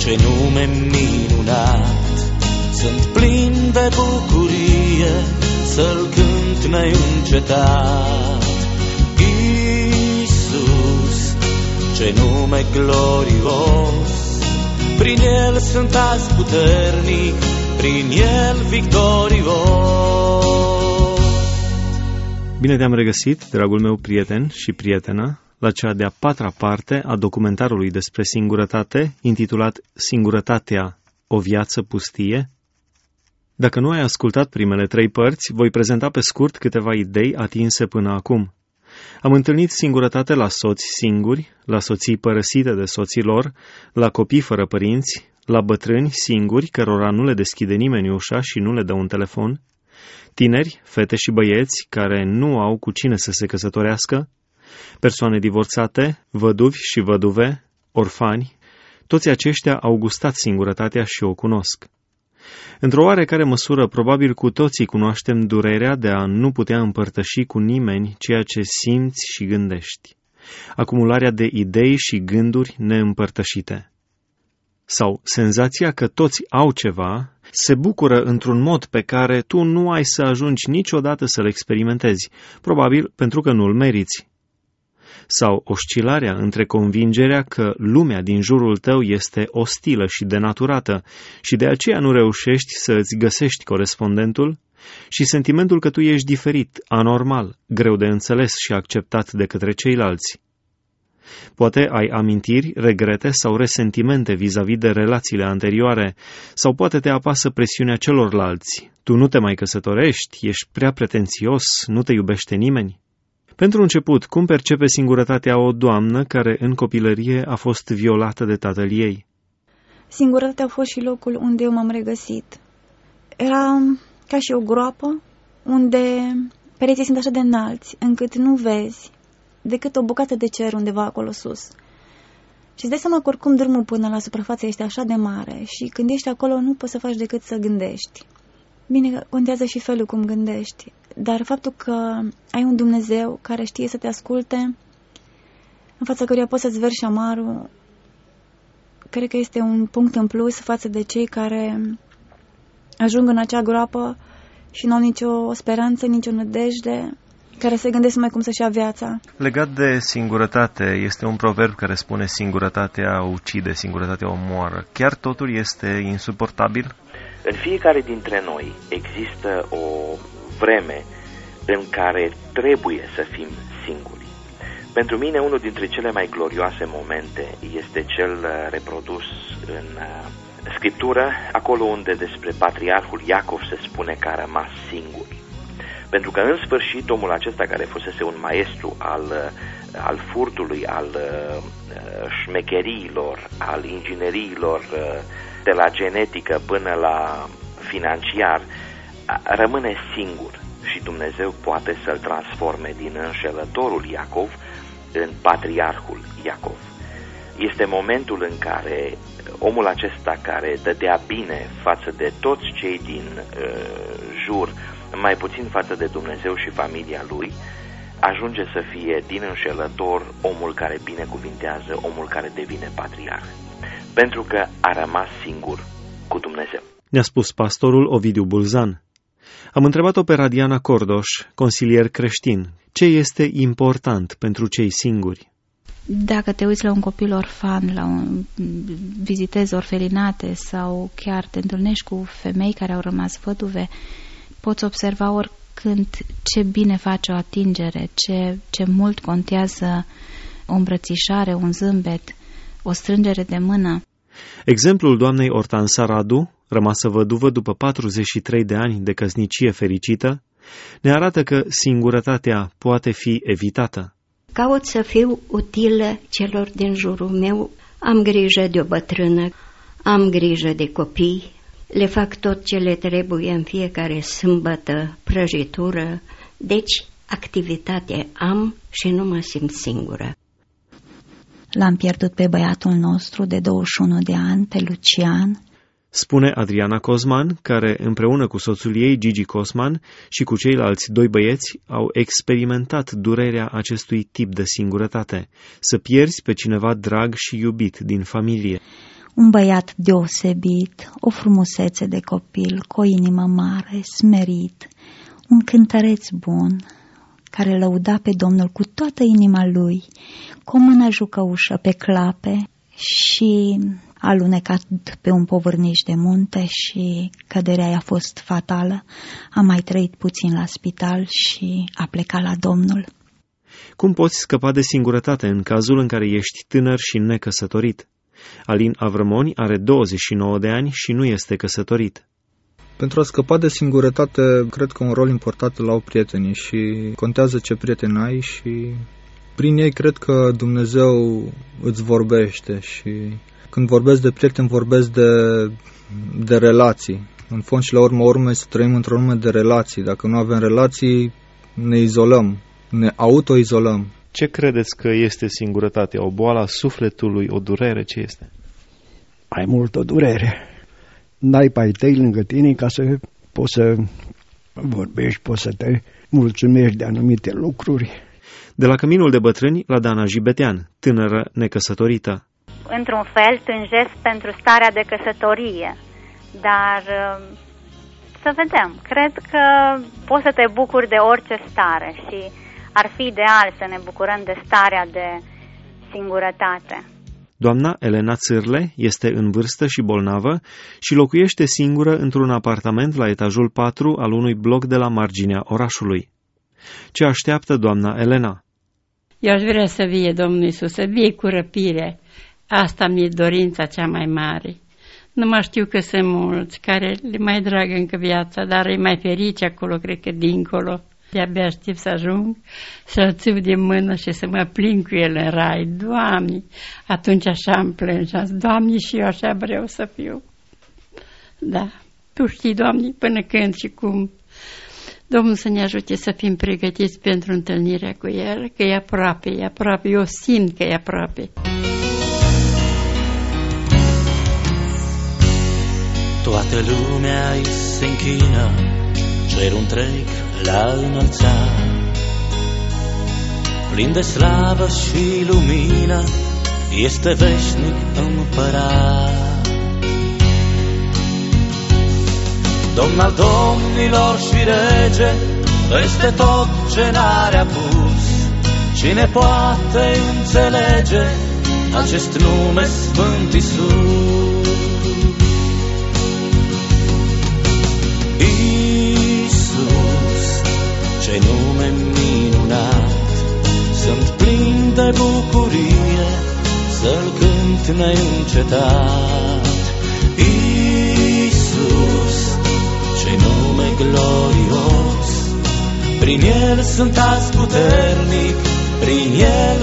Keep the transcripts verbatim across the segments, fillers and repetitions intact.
Ce nume minunat, sunt plin de bucurie să-L cânt neîncetat. Iisus, ce nume glorios, prin El sunt azi puternic, prin El victorios. Bine te-am regăsit, dragul meu prieten și prietenă, la cea de-a patra parte a documentarului despre singurătate, intitulat Singurătatea, o viață pustie. Dacă nu ai ascultat primele trei părți, voi prezenta pe scurt câteva idei atinse până acum. Am întâlnit singurătate la soți singuri, la soții părăsite de soții lor, la copii fără părinți, la bătrâni singuri, cărora nu le deschide nimeni ușa și nu le dă un telefon, tineri, fete și băieți care nu au cu cine să se căsătorească, persoane divorțate, văduvi și văduve, orfani, toți aceștia au gustat singurătatea și o cunosc. Într-o oarecare măsură, probabil cu toții cunoaștem durerea de a nu putea împărtăși cu nimeni ceea ce simți și gândești, acumularea de idei și gânduri neîmpărtășite. Sau senzația că toți au ceva, se bucură într-un mod pe care tu nu ai să ajungi niciodată să-l experimentezi, probabil pentru că nu-l meriți. Sau oscilarea între convingerea că lumea din jurul tău este ostilă și denaturată și de aceea nu reușești să îți găsești corespondentul, și sentimentul că tu ești diferit, anormal, greu de înțeles și acceptat de către ceilalți. Poate ai amintiri, regrete sau resentimente vis-a-vis de relațiile anterioare, sau poate te apasă presiunea celorlalți. Tu nu te mai căsătorești, ești prea pretențios, nu te iubește nimeni. Pentru început, cum percepe singurătatea o doamnă care în copilărie a fost violată de tatăl ei? Singurătatea a fost și locul unde eu m-am regăsit. Era ca și o groapă unde pereții sunt așa de înalți încât nu vezi decât o bucată de cer undeva acolo sus. Și îți dai seama că oricum drumul până la suprafață este așa de mare și când ești acolo nu poți să faci decât să gândești. Bine, contează și felul cum gândești, dar faptul că ai un Dumnezeu care știe să te asculte, în fața căruia poți să-ți verși amarul, cred că este un punct în plus față de cei care ajung în acea groapă și nu au nicio speranță, nicio nădejde, care se gândesc mai cum să-și ia viața. Legat de singurătate, este un proverb care spune singurătatea ucide, singurătatea omoară. Chiar totul este insuportabil? În fiecare dintre noi există o vreme în care trebuie să fim singuri. Pentru mine, unul dintre cele mai glorioase momente este cel reprodus în Scriptură, acolo unde despre patriarhul Iacov se spune că a rămas singur. Pentru că, în sfârșit, omul acesta, care fusese un maestru al, al furtului, al șmecheriilor, al ingineriilor, de la genetică până la financiar, rămâne singur și Dumnezeu poate să-l transforme din înșelătorul Iacov în patriarhul Iacov. Este momentul în care omul acesta, care dădea bine față de toți cei din uh, jur, mai puțin față de Dumnezeu și familia lui, ajunge să fie din înșelător omul care binecuvintează, omul care devine patriarh. Pentru că a rămas singur cu Dumnezeu. Ne-a spus pastorul Ovidiu Bulzan. Am întrebat-o pe Radiana Cordoș, consilier creștin, ce este important pentru cei singuri. Dacă te uiți la un copil orfan, la un, vizitezi orfelinate sau chiar te întâlnești cu femei care au rămas văduve, poți observa oricând ce bine face o atingere, ce, ce mult contează o îmbrățișare, un zâmbet, o strângere de mână. Exemplul doamnei Ortansa Radu, rămasă văduvă după patruzeci și trei de ani de căsnicie fericită, ne arată că singurătatea poate fi evitată. Caut să fiu utilă celor din jurul meu, am grijă de o bătrână, am grijă de copii, le fac tot ce le trebuie în fiecare sâmbătă, prăjitură, deci activitate am și nu mă simt singură. L-am pierdut pe băiatul nostru de douăzeci și unu de ani, pe Lucian. Spune Adriana Cosman, care împreună cu soțul ei, Gigi Cosman, și cu ceilalți doi băieți, au experimentat durerea acestui tip de singurătate, să pierzi pe cineva drag și iubit din familie. Un băiat deosebit, o frumusețe de copil, cu o inimă mare, smerit, un cântăreț bun, care lăuda pe Domnul cu toată inima lui, cu o mână jucăușă pe clape și a alunecat pe un povârniș de munte și căderea i-a fost fatală. A mai trăit puțin la spital și a plecat la Domnul. Cum poți scăpa de singurătate în cazul în care ești tânăr și necăsătorit? Alin Avrămoni are douăzeci și nouă de ani și nu este căsătorit. Pentru a scăpa de singurătate, cred că un rol important îl au prietenii și contează ce prieteni ai și prin ei cred că Dumnezeu îți vorbește și când vorbesc de prieteni, vorbesc de, de relații. În fond și la urmă urmei să trăim într-o lume de relații. Dacă nu avem relații, ne izolăm, ne autoizolăm. Ce credeți că este singurătatea? O boală a sufletului, o durere? Ce este? Mai mult o durere. N-ai pe ai tăi lângă tine ca să poți să vorbești, poți să te mulțumești de anumite lucruri. De la Căminul de Bătrâni la Dana Jibetean, tânără necăsătorită. Într-un fel tânjesc pentru starea de căsătorie, dar să vedem. Cred că poți să te bucuri de orice stare și ar fi ideal să ne bucurăm de starea de singurătate. Doamna Elena Țârle este în vârstă și bolnavă și locuiește singură într-un apartament la etajul patru al unui bloc de la marginea orașului. Ce așteaptă doamna Elena? Eu aș vrea să vie Domnul Iisus, să vie cu răpire. Asta mi-e dorința cea mai mare. Nu mă știu că sunt mulți care le mai dragă încă viața, dar e mai ferice acolo, cred că dincolo. De-abia aștept să ajung, să-l țiu de mână și să mă plin cu el în rai. Doamne, atunci așa îmi plâng și am zis, Doamne, și eu așa vreau să fiu. Da, Tu știi, Doamne, până când și cum. Domnul să ne ajute să fim pregătiți pentru întâlnirea cu El, că e aproape, e aproape, eu simt că e aproape. Toată lumea îi se închină, cerul întreg l-a înălțat. Plin de slavă și lumină, este veșnic împărat. Domn al domnilor și rege, peste tot ce n-are apus. Cine poate înțelege acest nume Sfânt Iisus? Iisus, ce nume minunat, sunt plin de bucurie să-L cânt neîncetat. Iisus, ce nume glorios, prin El sunt azi puternic, prin El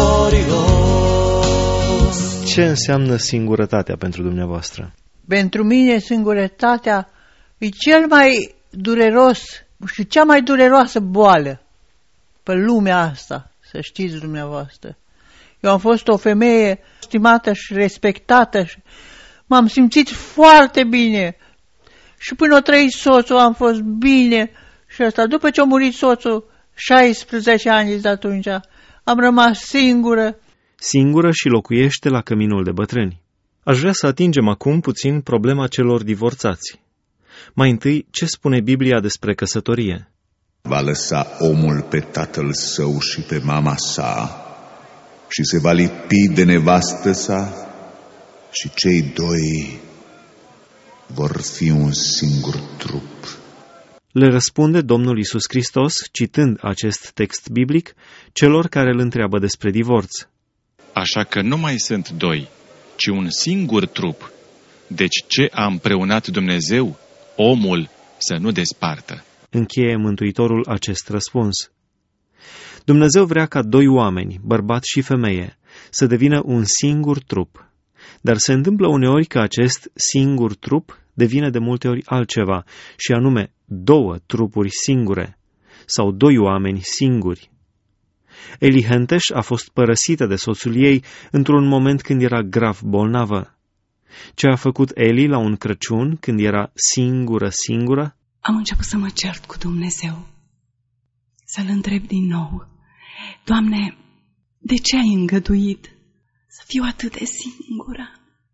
victorios. Ce înseamnă singurătatea pentru dumneavoastră? Pentru mine singurătatea e cel mai dureros și cea mai dureroasă boală pe lumea asta, să știți dumneavoastră. Eu am fost o femeie stimată și respectată și m-am simțit foarte bine. Și până o trăit soțul am fost bine și asta. După ce a murit soțul, șaisprezece ani de atunci, am rămas singură. Singură și locuiește la Căminul de Bătrâni. Aș vrea să atingem acum puțin problema celor divorțați. Mai întâi, ce spune Biblia despre căsătorie? Va lăsa omul pe tatăl său și pe mama sa și se va lipi de nevastă sa și cei doi vor fi un singur trup. Le răspunde Domnul Iisus Hristos, citând acest text biblic, celor care îl întreabă despre divorț. Așa că nu mai sunt doi, ci un singur trup. Deci ce a împreunat Dumnezeu, omul să nu despartă. Încheie Mântuitorul acest răspuns. Dumnezeu vrea ca doi oameni, bărbat și femeie, să devină un singur trup. Dar se întâmplă uneori că acest singur trup devine de multe ori altceva, și anume două trupuri singure, sau doi oameni singuri. Eli Henteș a fost părăsită de soțul ei într-un moment când era grav bolnavă. Ce a făcut Eli la un Crăciun când era singură, singură? Am început să mă cert cu Dumnezeu, să-L întreb din nou: Doamne, de ce ai îngăduit să fiu atât de singură?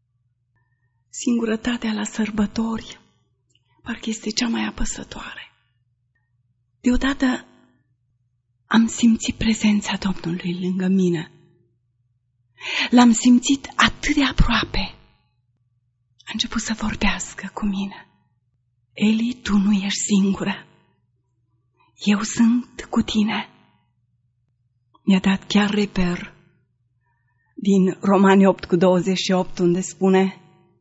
Singurătatea la sărbători parcă este cea mai apăsătoare. Deodată am simțit prezența Domnului lângă mine. L-am simțit atât de aproape. A început să vorbească cu mine. Eli, tu nu ești singură. Eu sunt cu tine. Mi-a dat chiar reper din Romani opt cu douăzeci și opt, unde spune: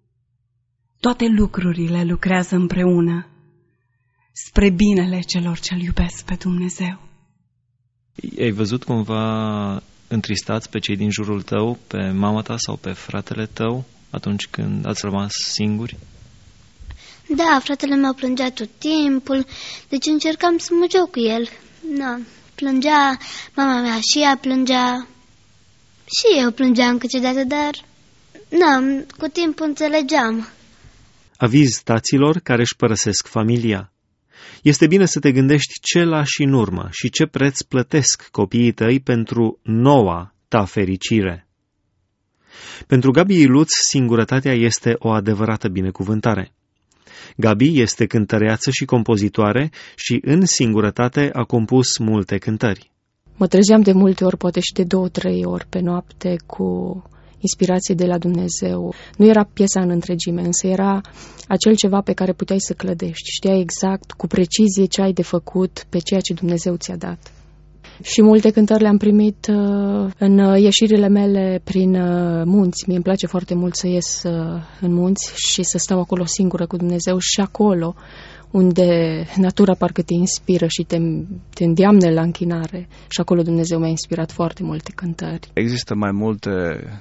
toate lucrurile lucrează împreună spre binele celor ce-L iubesc pe Dumnezeu. Ai văzut cumva întristați pe cei din jurul tău, pe mama ta sau pe fratele tău, atunci când ați rămas singuri? Da, fratele meu plângea tot timpul, deci încercam să mă joc cu el. Da, plângea, mama mea și ea plângea, și eu plângeam câteodată, dar da, cu timpul înțelegeam. Aviz taților care își părăsesc familia. Este bine să te gândești ce lași în urmă și ce preț plătesc copiii tăi pentru noua ta fericire. Pentru Gabi Iluț, singurătatea este o adevărată binecuvântare. Gabi este cântăreață și compozitoare și în singurătate a compus multe cântări. Mă trezeam de multe ori, poate și de două, trei ori pe noapte, cu inspirație de la Dumnezeu. Nu era piesa în întregime, însă era acel ceva pe care puteai să clădești. Știai exact, cu precizie, ce ai de făcut pe ceea ce Dumnezeu ți-a dat. Și multe cântări le-am primit uh, în ieșirile mele prin uh, munți. Mie îmi place foarte mult să ies uh, în munți și să stau acolo singură cu Dumnezeu, și acolo unde natura parcă te inspiră și te, te îndeamnă la închinare. Și acolo Dumnezeu mi-a inspirat foarte multe cântări. Există mai multe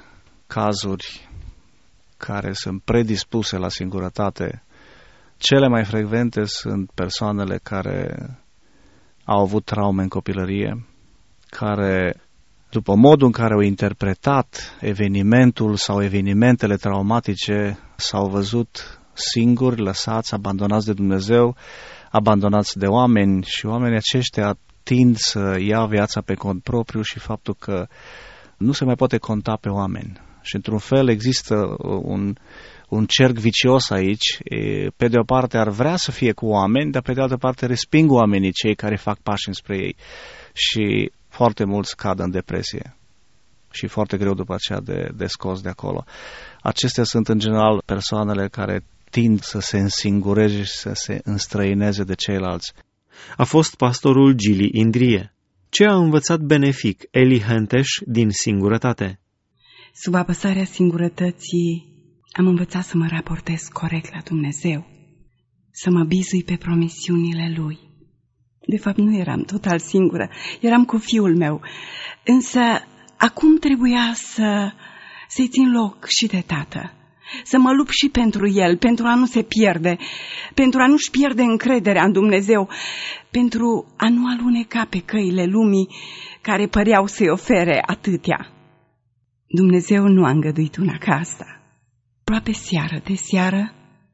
cazuri care sunt predispuse la singurătate. Cele mai frecvente sunt persoanele care au avut traume în copilărie, care, după modul în care au interpretat evenimentul sau evenimentele traumatice, s-au văzut singuri, lăsați, abandonați de Dumnezeu, abandonați de oameni, și oamenii aceștia tind să ia viața pe cont propriu și faptul că nu se mai poate conta pe oameni. Și într-un fel există un, un cerc vicios aici. Pe de o parte ar vrea să fie cu oameni, dar pe de altă parte resping oamenii, cei care fac pași înspre ei. Și foarte mulți cad în depresie. Și foarte greu după aceea de, de scos de acolo. Acestea sunt în general persoanele care tind să se însingureze și să se înstrăineze de ceilalți. A fost pastorul Gili Indrie. Ce a învățat benefic Eli Henteș din singurătate? Sub apăsarea singurătății am învățat să mă raportez corect la Dumnezeu, să mă bizui pe promisiunile Lui. De fapt, nu eram total singură, eram cu fiul meu, însă acum trebuia să, să-i țin loc și de tată, să mă lupt și pentru el, pentru a nu se pierde, pentru a nu-și pierde încrederea în Dumnezeu, pentru a nu aluneca pe căile lumii care păreau să-i ofere atâtea. Dumnezeu nu a îngăduit una ca asta. Aproape seară de seară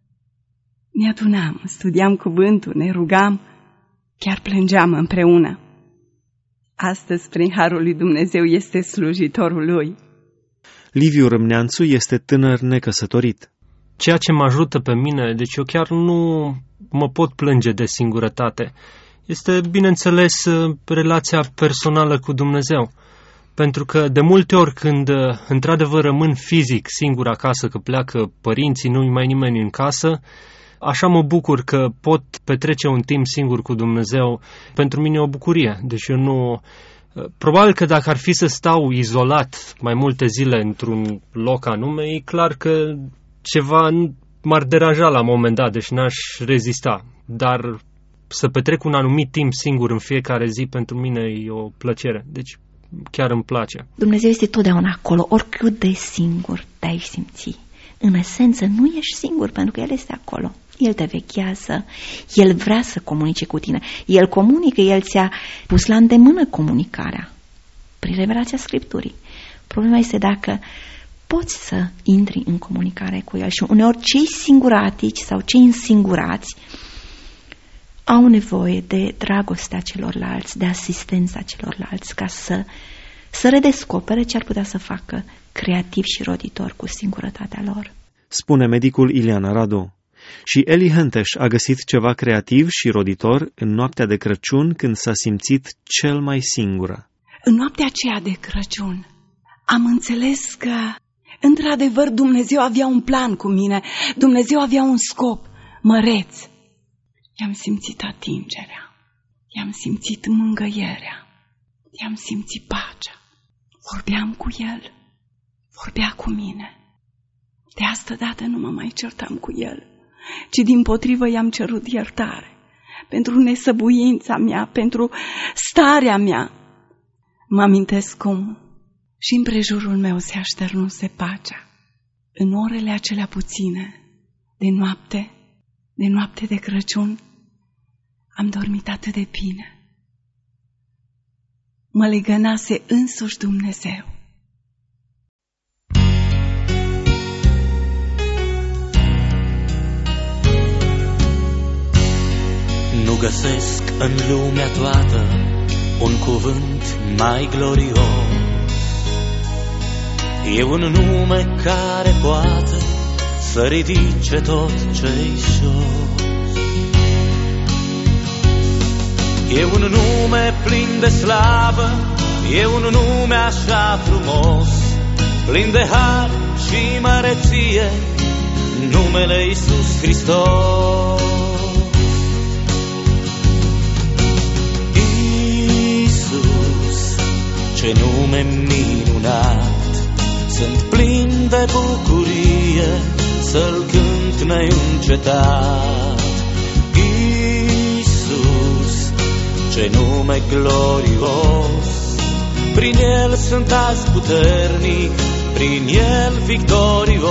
ne adunam, studiam cuvântul, ne rugam, chiar plângeam împreună. Astăzi, prin harul lui Dumnezeu, este slujitorul lui. Liviu Râmneanțu este tânăr necăsătorit. Ceea ce mă ajută pe mine, deci eu chiar nu mă pot plânge de singurătate, este, bineînțeles, relația personală cu Dumnezeu. Pentru că de multe ori când într-adevăr rămân fizic singur acasă, că pleacă părinții, nu-i mai nimeni în casă, așa mă bucur că pot petrece un timp singur cu Dumnezeu. Pentru mine e o bucurie. Deci eu nu... Probabil că dacă ar fi să stau izolat mai multe zile într-un loc anume, e clar că ceva m-ar deranja la un moment dat, deci n-aș rezista. Dar să petrec un anumit timp singur în fiecare zi, pentru mine e o plăcere. Deci chiar îmi place. Dumnezeu este totdeauna acolo, oricât de singur te-ai simți. În esență, nu ești singur, pentru că El este acolo. El te vechează, El vrea să comunice cu tine. El comunică, El ți-a pus la îndemână comunicarea prin revelația Scripturii. Problema este dacă poți să intri în comunicare cu El. Și uneori cei singuratici sau cei însingurați au nevoie de dragostea celorlalți, de asistența celorlalți, ca să, să redescopere ce ar putea să facă creativ și roditor cu singurătatea lor. Spune medicul Ileana Radu. Și Eli Hânteș a găsit ceva creativ și roditor în noaptea de Crăciun, când s-a simțit cel mai singură. În noaptea aceea de Crăciun am înțeles că, într-adevăr, Dumnezeu avea un plan cu mine, Dumnezeu avea un scop măreț. I-am simțit atingerea, i-am simțit mângâierea, i-am simțit pacea. Vorbeam cu El, vorbea cu mine. De asta dată nu mă mai certam cu El, ci dimpotrivă i-am cerut iertare pentru nesăbuința mea, pentru starea mea. Mă amintesc cum și împrejurul meu se așternuse pacea. În orele acelea puține de noapte, de noapte de Crăciun, am dormit atât de bine. Mă legănase însuși Dumnezeu. Nu găsesc în lumea toată un cuvânt mai glorios. E un nume care poate să ridice tot ce-i jos. E un nume plin de slavă, e un nume așa frumos, plin de har și măreție, numele Iisus Hristos. Iisus, ce nume minunat, sunt plin de bucurie să-L cânt neîncetat. Iisus, ce nume glorios, prin El sunt azi puternic, prin El victorios.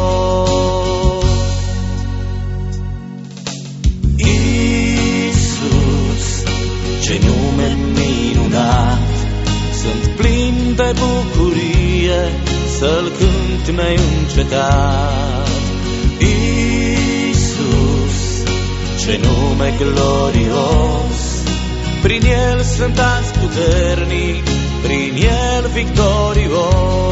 Iisus, ce nume minunat, sunt plin de bucurie să-L cânt neîncetat. Iisus, ce nume glorios, prin El sunt azi puternic, prin El victorios.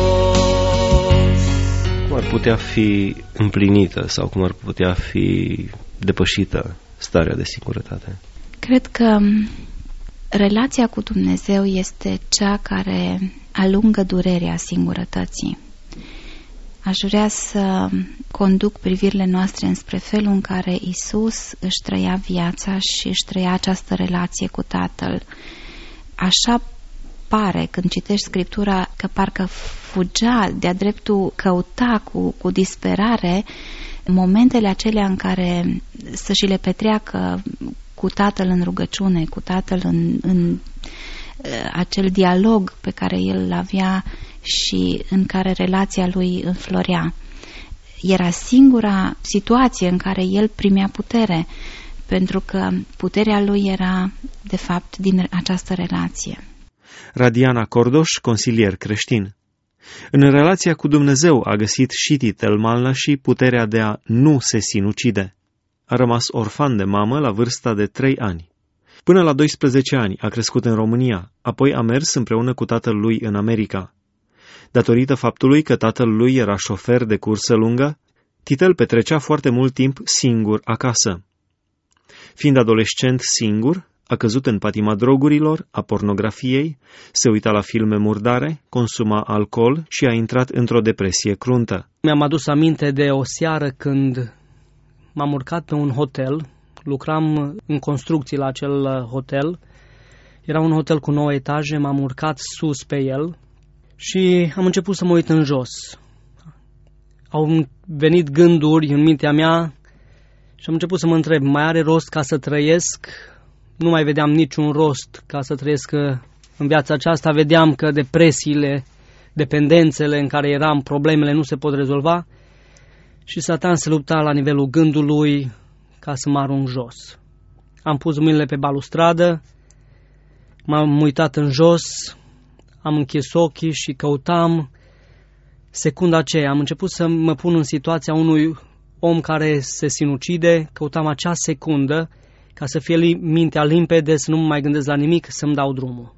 Cum ar putea fi împlinită sau cum ar putea fi depășită starea de singurătate? Cred că relația cu Dumnezeu este cea care alungă durerea singurătății. Aș vrea să conduc privirile noastre înspre felul în care Iisus își trăia viața și își trăia această relație cu Tatăl. Așa pare, când citești Scriptura, că parcă fugea, de-a dreptul căuta cu, cu disperare momentele acelea în care să și le petreacă cu Tatăl în rugăciune, cu Tatăl în, în acel dialog pe care el îl avea și în care relația lui înflorea. Era singura situație în care el primea putere, pentru că puterea lui era, de fapt, din această relație. Radiana Cordoș, consilier creștin. În relația cu Dumnezeu a găsit și Titel Malna și puterea de a nu se sinucide. A rămas orfan de mamă la vârsta de trei ani. Până la doisprezece ani a crescut în România, apoi a mers împreună cu tatăl lui în America. Datorită faptului că tatăl lui era șofer de cursă lungă, Titel petrecea foarte mult timp singur acasă. Fiind adolescent singur, a căzut în patima drogurilor, a pornografiei, se uita la filme murdare, consuma alcool și a intrat într-o depresie cruntă. Mi-am adus aminte de o seară când m-am urcat pe un hotel, lucram în construcții la acel hotel, era un hotel cu nouă etaje, m-am urcat sus pe el și am început să mă uit în jos. Au venit gânduri în mintea mea și am început să mă întreb, mai are rost ca să trăiesc? Nu mai vedeam niciun rost ca să trăiesc în viața aceasta, vedeam că depresiile, dependențele în care eram, problemele nu se pot rezolva și Satan se lupta la nivelul gândului ca să mă arunc jos. Am pus mâinile pe balustradă, m-am uitat în jos, am închis ochii și căutam secunda aceea am început să mă pun în situația unui om care se sinucide, căutam acea secundă ca să fie mintea limpede, să nu mă mai gândesc la nimic, să-mi dau drumul.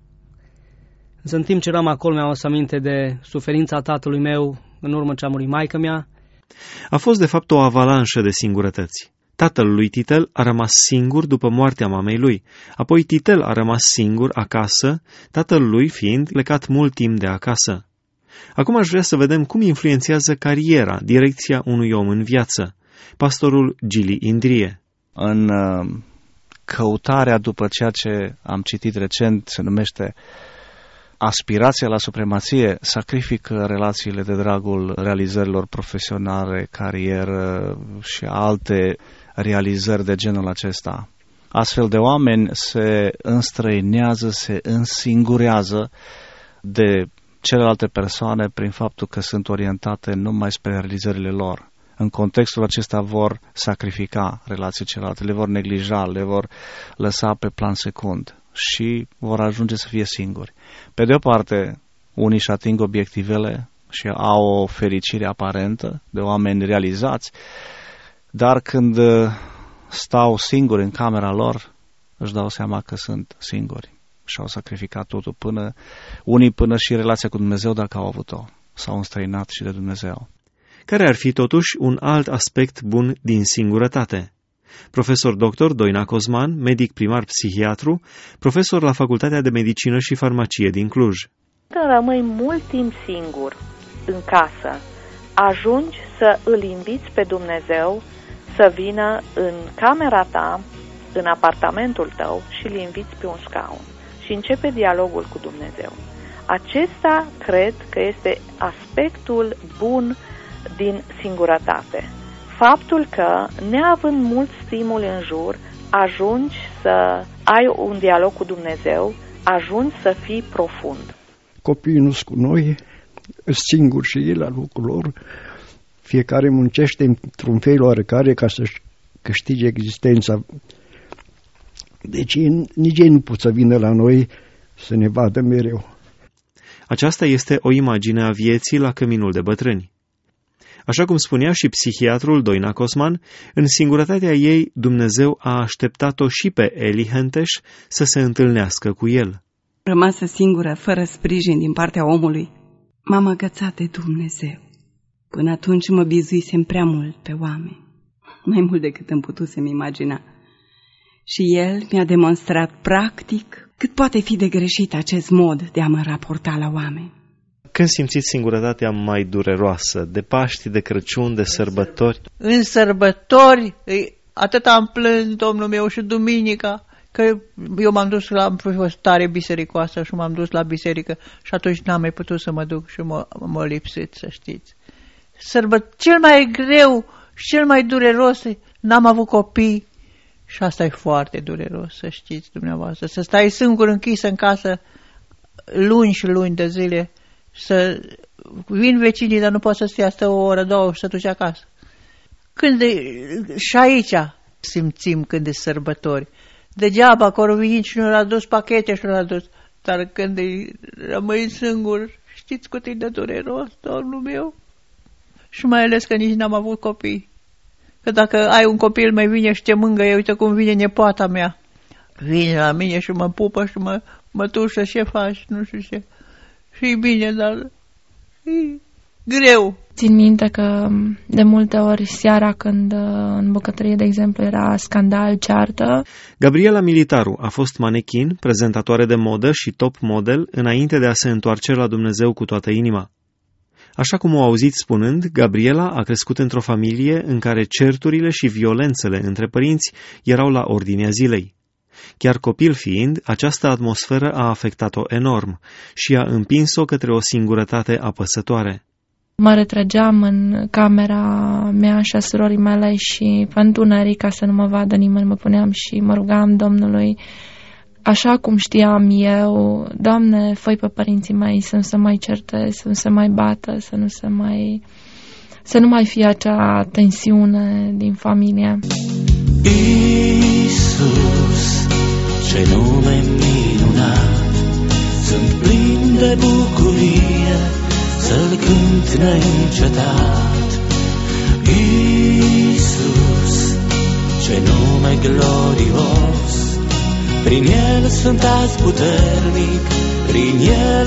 Însă în timp ce eram acolo mi-am adus aminte de suferința tatălui meu în urmă ce a murit maică mea. A fost de fapt o avalanșă de singurătăți. Tatăl lui Titel a rămas singur după moartea mamei lui, apoi Titel a rămas singur acasă, tatăl lui fiind plecat mult timp de acasă. Acum aș vrea să vedem cum influențează cariera, direcția unui om în viață. Pastorul Gili Indrie. În uh, căutarea după ceea ce am citit recent, se numește aspirația la supremație, sacrifică relațiile de dragul realizărilor profesionale, carieră și alte realizări de genul acesta. Astfel de oameni se înstrăinează, se însingurează de celelalte persoane prin faptul că sunt orientate numai spre realizările lor. În contextul acesta vor sacrifica relații celelalte, le vor neglija, le vor lăsa pe plan secund și vor ajunge să fie singuri. Pe de o parte, unii își ating obiectivele și au o fericire aparentă de oameni realizați, dar când stau singuri în camera lor, își dau seama că sunt singuri și au sacrificat totul până, unii până și relația cu Dumnezeu dacă au avut-o, s-au înstrăinat și de Dumnezeu. Care ar fi totuși un alt aspect bun din singurătate? Profesor doctor Doina Cosman, medic primar psihiatru, profesor la Facultatea de Medicină și Farmacie din Cluj. Când rămâi mult timp singur în casă, ajungi să îl inviți pe Dumnezeu să vină în camera ta, în apartamentul tău și îl inviți pe un scaun și începe dialogul cu Dumnezeu. Acesta cred că este aspectul bun din singurătate. Faptul că, neavând mult stimul în jur, ajungi să ai un dialog cu Dumnezeu, ajungi să fii profund. Copiii nu sunt cu noi, sunt singuri și ei la locul lor. Fiecare muncește într-un fel oarecare ca să-și câștige existența. Deci nici ei nu pot să vină la noi să ne vadă mereu. Aceasta este o imagine a vieții la căminul de bătrâni. Așa cum spunea și psihiatrul Doina Cosman, în singurătatea ei Dumnezeu a așteptat-o și pe Eli Henteș să se întâlnească cu el. Rămasă singură, fără sprijin din partea omului, m-am agățat de Dumnezeu. Până atunci mă bizuisem prea mult pe oameni, mai mult decât îmi putusem imagina. Și El mi-a demonstrat practic cât poate fi de greșit acest mod de a mă raporta la oameni. Când simțiți singurătatea mai dureroasă? De Paști, de Crăciun, de sărbători? În sărbători, atât am plâns, Domnul meu, și duminica, că eu m-am dus la, am fost tare bisericoasă și m-am dus la biserică și atunci n-am mai putut să mă duc și mă, mă lipsit, să știți. Sărbă, cel mai greu și cel mai dureros, n-am avut copii și asta e foarte dureros, să știți dumneavoastră. Să stai singur închis în casă luni și luni de zile, să vin vecinii, dar nu poți să stea, stă o oră, două și să duci acasă. Când e, și aici simțim când e sărbători. Degeaba acolo vin și nu-l adus pachete și nu-l adus. Dar când e, rămâi singur, știți cât e de dureros, Domnul meu? Și mai ales că nici n-am avut copii. Că dacă ai un copil, mai vine și te mângâie, uite cum vine nepoata mea. Vine la mine și mă pupă și mă, mă tușă, ce faci, nu știu ce. Și e bine, dar e greu. Țin minte că de multe ori seara când în bucătărie, de exemplu, era scandal, ceartă. Gabriela Militaru a fost manechin, prezentatoare de modă și top model înainte de a se întoarce la Dumnezeu cu toată inima. Așa cum o auziți spunând, Gabriela a crescut într-o familie în care certurile și violențele între părinți erau la ordinea zilei. Chiar copil fiind, această atmosferă a afectat-o enorm și a împins-o către o singurătate apăsătoare. Mă retrăgeam în camera mea și a surorii mele și pe întuneric, ca să nu mă vadă nimeni, mă puneam și mă rugam Domnului, așa cum știam eu, Doamne, fă-i pe părinții mei să nu se mai certe, să nu se mai bată, să nu se mai... să nu mai fie acea tensiune din familie. Iisus, ce nume minunat, sunt plin de bucurie, să să-L cânt neîncetat. Iisus, ce nume glorios, prin El sunt azi puternic, prin El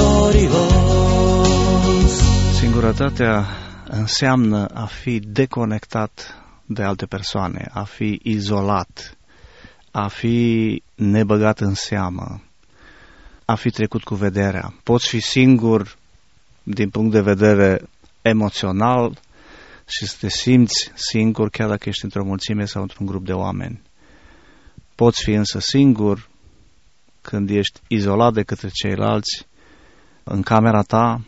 victorios. Singurătatea înseamnă a fi deconectat de alte persoane, a fi izolat, a fi nebăgat în seamă, a fi trecut cu vederea. Poți fi singur din punct de vedere emoțional și să te simți singur chiar dacă ești într-o mulțime sau într-un grup de oameni. Poți fi însă singur când ești izolat de către ceilalți în camera ta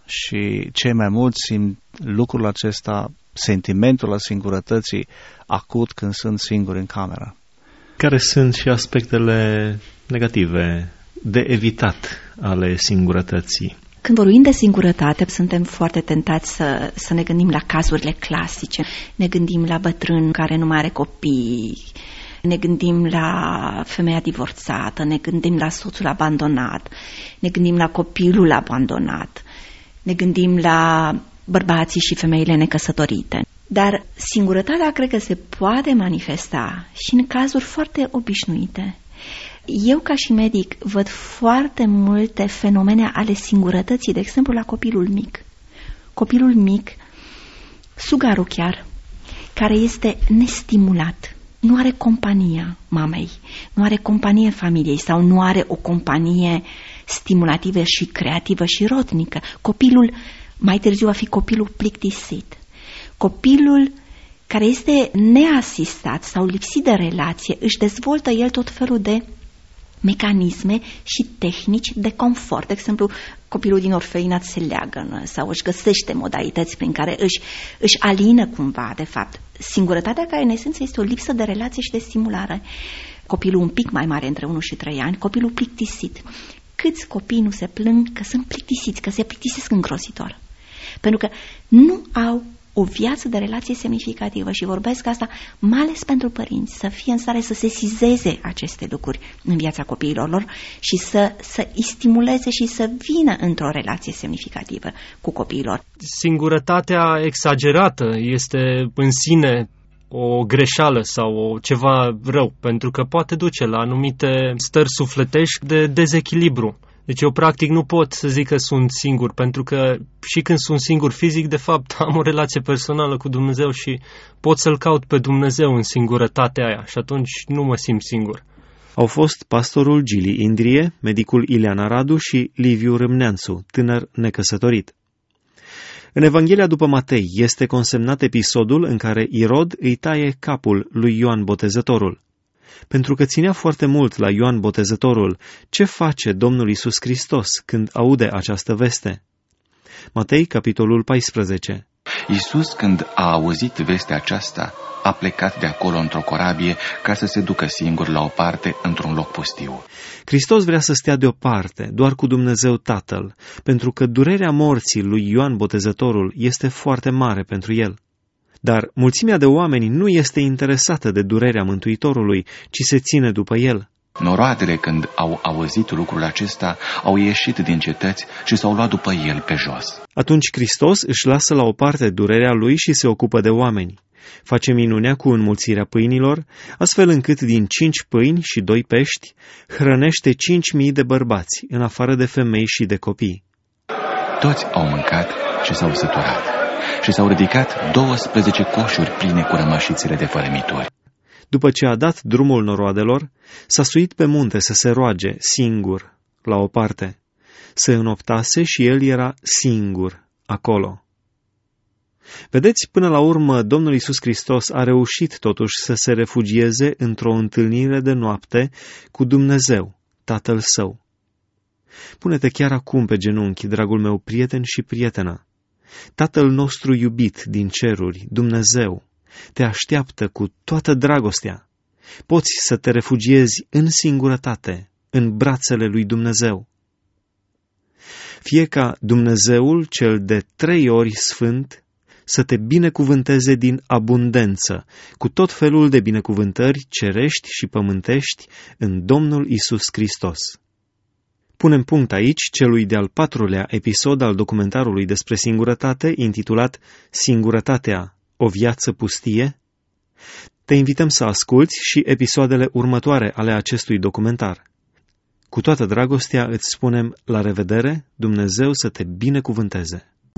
și cei mai mulți simt lucrul acesta, sentimentul al singurătății acut când sunt singuri în cameră. Care sunt și aspectele negative de evitat ale singurătății? Când vorbim de singurătate, suntem foarte tentați să, să ne gândim la cazurile clasice. Ne gândim la bătrân care nu mai are copii, ne gândim la femeia divorțată, ne gândim la soțul abandonat, ne gândim la copilul abandonat, ne gândim la bărbații și femeile necăsătorite. Dar singurătatea cred că se poate manifesta și în cazuri foarte obișnuite. Eu, ca și medic, văd foarte multe fenomene ale singurătății, de exemplu la copilul mic. Copilul mic, sugarul chiar, care este nestimulat, nu are compania mamei, nu are companie familiei sau nu are o companie stimulativă și creativă și rotnică. Copilul, mai târziu, va fi copilul plictisit. Copilul care este neasistat sau lipsit de relație, își dezvoltă el tot felul de mecanisme și tehnici de confort. De exemplu, copilul din orfelinat se leagănă sau își găsește modalități prin care își, își alină cumva, de fapt. Singurătatea, care în esență este o lipsă de relație și de stimulare. Copilul un pic mai mare, între unu și trei ani, copilul plictisit. Câți copii nu se plâng că sunt plictisiți, că se plictisesc îngrozitor? Pentru că nu au o viață de relație semnificativă și vorbesc asta mai ales pentru părinți, să fie în stare să sesizeze aceste lucruri în viața copiilor lor și să, să îi stimuleze și să vină într-o relație semnificativă cu copiilor. Singurătatea exagerată este în sine o greșeală sau o ceva rău, pentru că poate duce la anumite stări sufletești de dezechilibru. Deci eu practic nu pot să zic că sunt singur, pentru că și când sunt singur fizic, de fapt am o relație personală cu Dumnezeu și pot să-L caut pe Dumnezeu în singurătatea aia și atunci nu mă simt singur. Au fost pastorul Gili Indrie, medicul Ileana Radu și Liviu Râmneanțu, tânăr necăsătorit. În Evanghelia după Matei este consemnat episodul în care Irod îi taie capul lui Ioan Botezătorul. Pentru că ținea foarte mult la Ioan Botezătorul, ce face Domnul Iisus Hristos când aude această veste? Matei, capitolul paisprezece. Iisus, când a auzit vestea aceasta, a plecat de acolo într-o corabie ca să se ducă singur la o parte într-un loc pustiu. Hristos vrea să stea deoparte, doar cu Dumnezeu Tatăl, pentru că durerea morții lui Ioan Botezătorul este foarte mare pentru el. Dar mulțimea de oameni nu este interesată de durerea Mântuitorului, ci se ține după el. Noroadele, când au auzit lucrul acesta, au ieșit din cetăți și s-au luat după el pe jos. Atunci Hristos își lasă la o parte durerea lui și se ocupă de oameni. Face minunea cu înmulțirea pâinilor, astfel încât din cinci pâini și doi pești hrănește cinci mii de bărbați, în afară de femei și de copii. Toți au mâncat și s-au săturat și s-au ridicat douăsprezece coșuri pline cu rămășițele de fărămituri. După ce a dat drumul noroadelor, s-a suit pe munte să se roage, singur, la o parte. Se înoptase și el era singur, acolo. Vedeți, până la urmă, Domnul Iisus Hristos a reușit totuși să se refugieze într-o întâlnire de noapte cu Dumnezeu, Tatăl Său. Pune-te chiar acum pe genunchi, dragul meu prieten și prietenă. Tatăl nostru iubit din ceruri, Dumnezeu, te așteaptă cu toată dragostea. Poți să te refugiezi în singurătate, în brațele lui Dumnezeu. Fie ca Dumnezeul cel de trei ori sfânt să te binecuvânteze din abundență, cu tot felul de binecuvântări cerești și pământești în Domnul Iisus Hristos. Punem punct aici celui de-al patrulea episod al documentarului despre singurătate, intitulat Singurătatea, o viață pustie. Te invităm să asculți și episoadele următoare ale acestui documentar. Cu toată dragostea îți spunem la revedere, Dumnezeu să te binecuvânteze!